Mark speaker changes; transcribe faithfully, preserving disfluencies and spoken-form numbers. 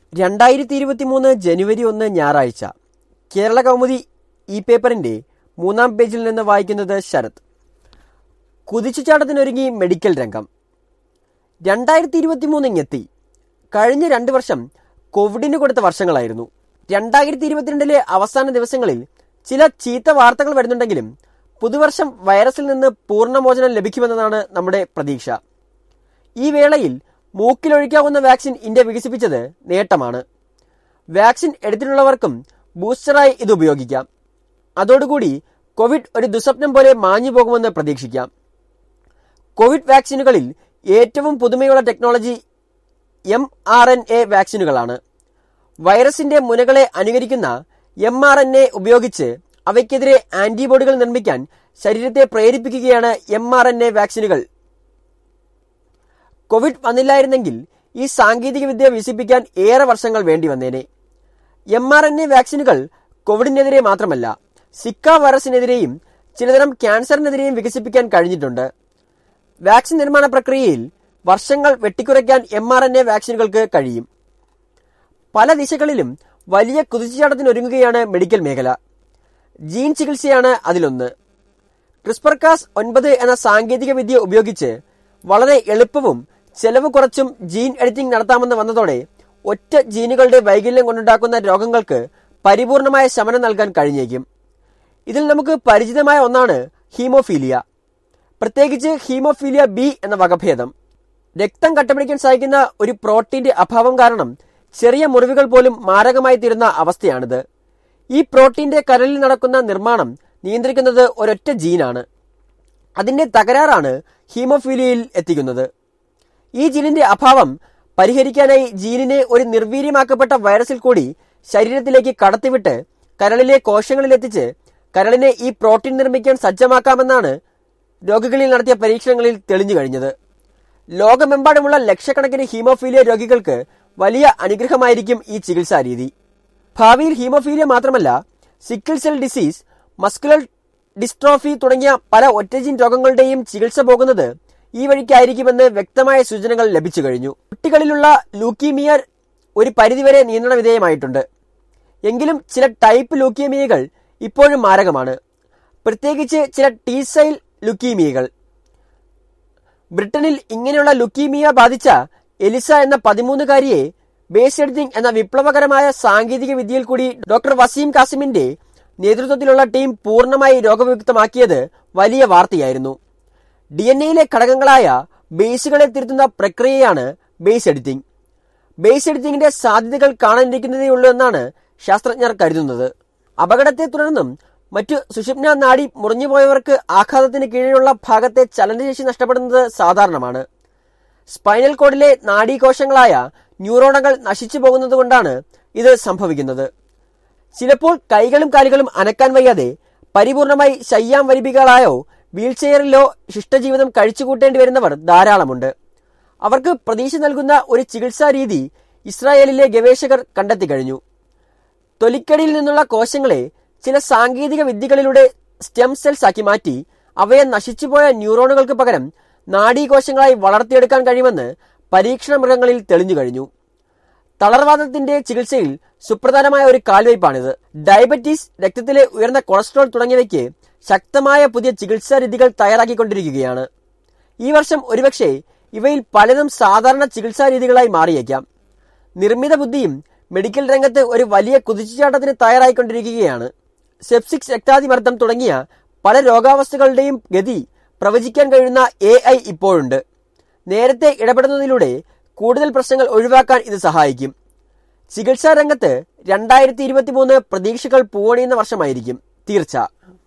Speaker 1: രണ്ടായിരത്തി ഇരുപത്തി മൂന്ന് ജനുവരി ഒന്ന് ഞായറാഴ്ച കേരള കൗമുദി ഈ പേപ്പറിന്റെ മൂന്നാം പേജിൽ നിന്ന് വായിക്കുന്നത് ശരത്. കുതിച്ചുചാട്ടത്തിനൊരുങ്ങി മെഡിക്കൽ രംഗം. രണ്ടായിരത്തി ഇരുപത്തി മൂന്ന് ഇങ്ങെത്തി. കഴിഞ്ഞ രണ്ട് വർഷം കോവിഡിന് കൊടുത്ത വർഷങ്ങളായിരുന്നു. രണ്ടായിരത്തി ഇരുപത്തിരണ്ടിലെ അവസാന ദിവസങ്ങളിൽ ചില ചീത്ത വാർത്തകൾ വരുന്നുണ്ടെങ്കിലും പുതുവർഷം വൈറസിൽ നിന്ന് പൂർണ്ണമോചനം ലഭിക്കുമെന്നതാണ് നമ്മുടെ പ്രതീക്ഷ. ഈ വേളയിൽ മൂക്കിലൊഴിക്കാവുന്ന വാക്സിൻ ഇന്ത്യ വികസിപ്പിച്ചത് നേട്ടമാണ്. വാക്സിൻ എടുത്തിട്ടുള്ളവർക്കും ബൂസ്റ്ററായി ഇത് ഉപയോഗിക്കാം. അതോടുകൂടി കോവിഡ് ഒരു ദുസ്വപ്നം പോലെ മാഞ്ഞു പോകുമെന്ന് പ്രതീക്ഷിക്കാം. കോവിഡ് വാക്സിനുകളിൽ ഏറ്റവും പുതുമയുള്ള technology M R N A വാക്സിനുകളാണ്. വൈറസിന്റെ മുനകളെ അനുകരിക്കുന്ന എം ആർ എൻ എ ഉപയോഗിച്ച് അവയ്ക്കെതിരെ ആന്റിബോഡികൾ നിർമ്മിക്കാൻ ശരീരത്തെ പ്രേരിപ്പിക്കുകയാണ് എം ആർ എൻ എ വാക്സിനുകൾ. കോവിഡ് വന്നില്ലായിരുന്നെങ്കിൽ ഈ സാങ്കേതിക വിദ്യ വികസിപ്പിക്കാൻ ഏറെ വർഷങ്ങൾ വേണ്ടി വന്നേനെ. എം ആർ എൻ എ വാക്സിനുകൾ കോവിഡിനെതിരെ മാത്രമല്ല, സിക്ക വൈറസിനെതിരെയും ചിലതരം ക്യാൻസറിനെതിരെയും വികസിപ്പിക്കാൻ കഴിഞ്ഞിട്ടുണ്ട്. വാക്സിൻ നിർമ്മാണ പ്രക്രിയയിൽ വർഷങ്ങൾ വെട്ടിക്കുറയ്ക്കാൻ എം ആർ എൻ എ വാക്സിനുകൾക്ക് കഴിയും. പല ദിശകളിലും വലിയ കുതിച്ചുചാട്ടത്തിനൊരുങ്ങുകയാണ് മെഡിക്കൽ മേഖല. ജീൻ ചികിത്സയാണ് അതിലൊന്ന്. ക്രിസ്പർ കാസ് ഒൻപത് എന്ന സാങ്കേതിക വിദ്യ ഉപയോഗിച്ച് വളരെ എളുപ്പവും ചെലവ് കുറച്ചും ജീൻ എഡിറ്റിംഗ് നടത്താമെന്ന് വന്നതോടെ ഒറ്റ ജീനുകളുടെ വൈകല്യം കൊണ്ടുണ്ടാക്കുന്ന രോഗങ്ങൾക്ക് പരിപൂർണമായ ശമനം നൽകാൻ കഴിഞ്ഞേക്കും. ഇതിൽ നമുക്ക് പരിചിതമായ ഒന്നാണ് ഹീമോഫീലിയ, പ്രത്യേകിച്ച് ഹീമോഫീലിയ ബി എന്ന വകഭേദം. രക്തം കട്ടപിടിക്കാൻ സഹായിക്കുന്ന ഒരു പ്രോട്ടീന്റെ അഭാവം കാരണം ചെറിയ മുറിവുകൾ പോലും മാരകമായി തീരുന്ന അവസ്ഥയാണിത്. ഈ പ്രോട്ടീന്റെ കരളിൽ നടക്കുന്ന നിർമ്മാണം നിയന്ത്രിക്കുന്നത് ഒരൊറ്റ ജീനാണ്. അതിന്റെ തകരാറാണ് ഹീമോഫീലിയയിൽ എത്തിക്കുന്നത്. ഈ ജീനിന്റെ അഭാവം പരിഹരിക്കാനായി ജീനിനെ ഒരു നിർവീര്യമാക്കപ്പെട്ട വൈറസിൽ കൂടി ശരീരത്തിലേക്ക് കടത്തിവിട്ട് കരളിലെ കോശങ്ങളിലെത്തിച്ച് കരളിനെ ഈ പ്രോട്ടീൻ നിർമ്മിക്കാൻ സജ്ജമാക്കാമെന്നാണ് രോഗികളിൽ നടത്തിയ പരീക്ഷണങ്ങളിൽ തെളിഞ്ഞു കഴിഞ്ഞത്. ലോകമെമ്പാടുമുള്ള ലക്ഷക്കണക്കിന് ഹീമോഫീലിയ രോഗികൾക്ക് വലിയ അനുഗ്രഹമായിരിക്കും ഈ ചികിത്സാ രീതി. ഭാവിയിൽ ഹീമോഫീലിയ മാത്രമല്ല, sickle cell disease, muscular dystrophy തുടങ്ങിയ പല ഒറ്റജീൻ രോഗങ്ങളുടെയും ചികിത്സ പോകുന്നത് ഈ വഴിക്കായിരിക്കുമെന്ന് വ്യക്തമായ സൂചനകൾ ലഭിച്ചു കഴിഞ്ഞു. കുട്ടികളിലുള്ള ലൂക്കീമിയ ഒരു പരിധിവരെ നിയന്ത്രണ വിധേയമായിട്ടുണ്ട്. എങ്കിലും ചില ടൈപ്പ് ലൂക്കീമിയകൾ ഇപ്പോഴും മാരകമാണ്, പ്രത്യേകിച്ച് ചില ടീസൈൽ ലുക്കീമിയകൾ. ബ്രിട്ടനിൽ ഇങ്ങനെയുള്ള ലുക്കീമിയ ബാധിച്ച എലിസ എന്ന പതിമൂന്നുകാരിയെ ബേസ് എഡിറ്റിംഗ് എന്ന വിപ്ലവകരമായ സാങ്കേതിക വിദ്യയിൽ കൂടി ഡോക്ടർ വസീം കാസിമിന്റെ നേതൃത്വത്തിലുള്ള ടീം പൂർണ്ണമായി രോഗവിമുക്തമാക്കിയത് വലിയ വാർത്തയായിരുന്നു. ഡി എൻ എയിലെ ഘടകങ്ങളായ ബേസുകളെ തിരുത്തുന്ന പ്രക്രിയയാണ് ബേസ് എഡിറ്റിംഗ്. ബേസ് എഡിറ്റിംഗിന്റെ സാധ്യതകൾ കാണാനിരിക്കുന്നതേയുള്ളൂ എന്നാണ് ശാസ്ത്രജ്ഞർ കരുതുന്നത്. അപകടത്തെ തുടർന്നും മറ്റു സുഷുമ്നാ നാഡി മുറിഞ്ഞുപോയവർക്ക് ആഘാതത്തിന് കീഴിലുള്ള ഭാഗത്തെ ചലനശേഷി നഷ്ടപ്പെടുന്നത് സാധാരണമാണ്. സ്പൈനൽ കോഡിലെ നാഡീകോശങ്ങളായ ന്യൂറോണുകൾ നശിച്ചു പോകുന്നതുകൊണ്ടാണ് ഇത് സംഭവിക്കുന്നത്. ചിലപ്പോൾ കൈകളും കാലുകളും അനക്കാൻ വയ്യാതെ പരിപൂർണമായി ശയ്യാം വരിപികളായോ വീൽചെയറിലോ ശിഷ്ടജീവിതം കഴിച്ചുകൂട്ടേണ്ടി വരുന്നവർ ധാരാളമുണ്ട്. അവർക്ക് പ്രതീക്ഷ നൽകുന്ന ഒരു ചികിത്സാ രീതി ഇസ്രായേലിലെ ഗവേഷകർ കണ്ടെത്തി കഴിഞ്ഞു. തൊലിക്കടിയിൽ നിന്നുള്ള കോശങ്ങളെ ചില സാങ്കേതിക വിദ്യകളിലൂടെ സ്റ്റെം സെൽസ് ആക്കി മാറ്റി അവയെ നശിച്ചുപോയ ന്യൂറോണുകൾക്ക് പകരം നാഡീകോശങ്ങളായി വളർത്തിയെടുക്കാൻ കഴിയുമെന്ന് പരീക്ഷണ മൃഗങ്ങളിൽ തെളിഞ്ഞു കഴിഞ്ഞു. തളർവാദത്തിന്റെ ചികിത്സയിൽ സുപ്രധാനമായ ഒരു കാൽവയ്പാണിത്. ഡയബറ്റീസ്, രക്തത്തിലെ ഉയർന്ന കൊളസ്ട്രോൾ തുടങ്ങിയവയ്ക്ക് ശക്തമായ പുതിയ ചികിത്സാ രീതികൾ തയ്യാറാക്കിക്കൊണ്ടിരിക്കുകയാണ്. ഈ വർഷം ഒരുപക്ഷെ ഇവയിൽ പലതും സാധാരണ ചികിത്സാ രീതികളായി മാറിയേക്കാം. നിർമ്മിത ബുദ്ധിയും മെഡിക്കൽ രംഗത്ത് ഒരു വലിയ കുതിച്ചുചാട്ടത്തിന് തയ്യാറായിക്കൊണ്ടിരിക്കുകയാണ്. സെപ്സിക്സ്, രക്താതിമർദ്ദം തുടങ്ങിയ പല രോഗാവസ്ഥകളുടെയും ഗതി പ്രവചിക്കാൻ കഴിയുന്ന എ ഐ ഇപ്പോഴുണ്ട്. നേരത്തെ ഇടപെടുന്നതിലൂടെ കൂടുതൽ പ്രശ്നങ്ങൾ ഒഴിവാക്കാൻ ഇത് സഹായിക്കും. ചികിത്സാ രംഗത്ത് രണ്ടായിരത്തി ഇരുപത്തി മൂന്ന് പ്രതീക്ഷകൾ പൂവണിയുന്ന വർഷമായിരിക്കും തീർച്ച.